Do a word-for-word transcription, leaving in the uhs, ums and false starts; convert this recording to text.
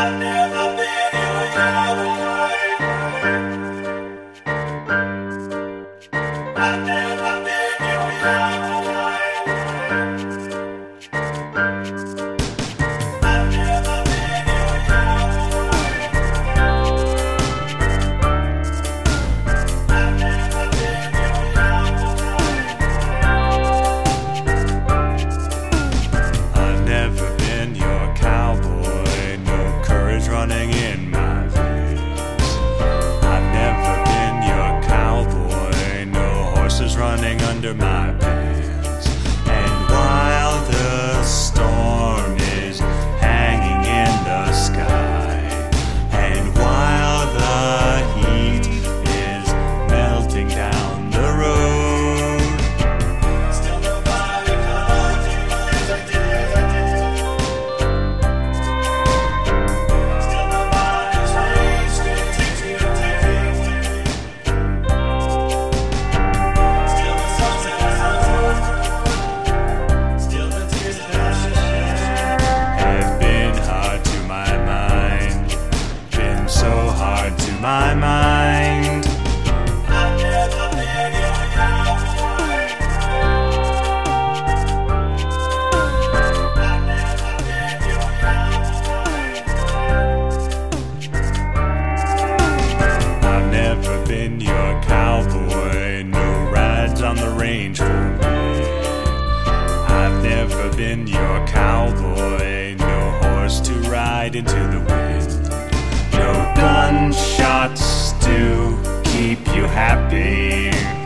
I've never been your cowboy. I've never been your cowboy. I've never been your cowboy. I've never been your cowboy. I've never been your cowboy. No courage running in my veins. I've never been your cowboy. No horses running under my pants. And while the storm is hanging in the sky, and while the heat is melting down the road, still nobody comes to you as I did, as I did. Still nobody's raised to teach you to take. Still the sunset is over. Still the tears that I shed have been hard to my mind. Been so hard to my mind. I've never been your cowboy. I've never been your cowboy. I've never been your cowboy. No rides on the range for me. I've never been your cowboy. No horse to ride into the wind. No gunshots to keep you happy.